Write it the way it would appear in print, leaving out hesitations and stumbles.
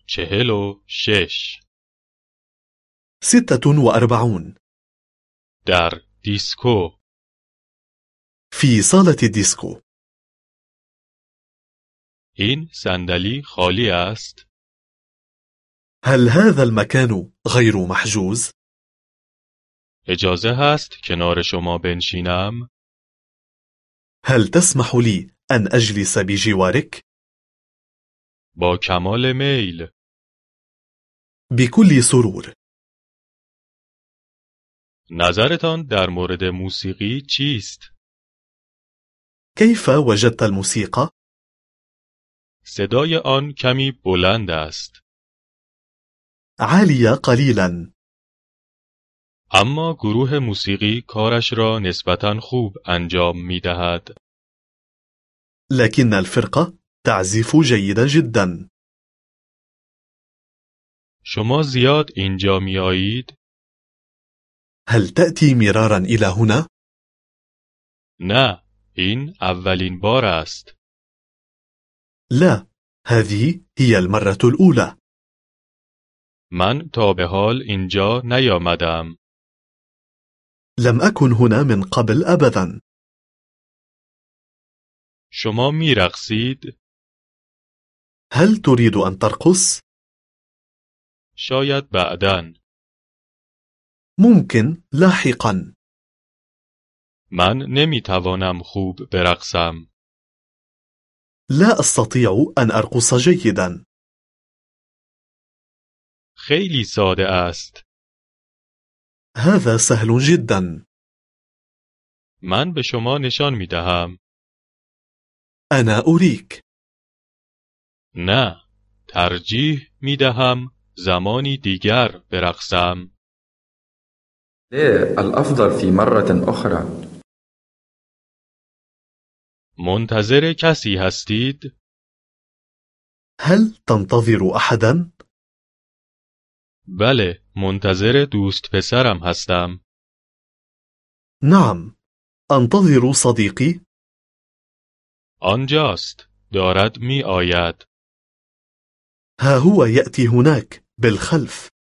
46 46 در دیسکو في صالة الديسكو. این صندلی خالی است؟ هل هذا المكان غير محجوز؟ اجازه هست کنار شما بنشینم؟ هل تسمح لي أن أجلس بجوارك؟ با کمال میل. بكل سرور. نظرتان در مورد موسیقی چیست؟ كيف وجدت الموسيقى؟ صدای آن کمی بلند است. عالية قليلا. اما گروه موسیقی کارش را نسبتاً خوب انجام می دهد. لكن الفرقة تعزف جيدا جدا. شما زیاد اینجا می آیید؟ هل تأتي مرارا إلى هنا؟ نه، این اولین بار است. لا، هذه هي المرة الأولى. من تا به حال اینجا نیامدم. لم أكن هنا من قبل أبدا. شما می رقصید؟ هل تريد أن ترقص؟ شاید بعداً. ممكن لاحقا. من نمی توانم خوب برقصم. لا أستطيع أن أرقص جيدا. خیلی ساده است. هذا سهل جدا. من به شما نشان می دهم. أنا أريك. نه، ترجیح می دهم زمانی دیگر برقصم. الأفضل في مرة أخرى. منتظر کسی هستید؟ هل تنتظر أحدا؟ بله، منتظر دوست پسرم هستم. نعم، أنتظر صديقي. آنجاست، دارد می آید. ها هو يأتي هناك بالخلف.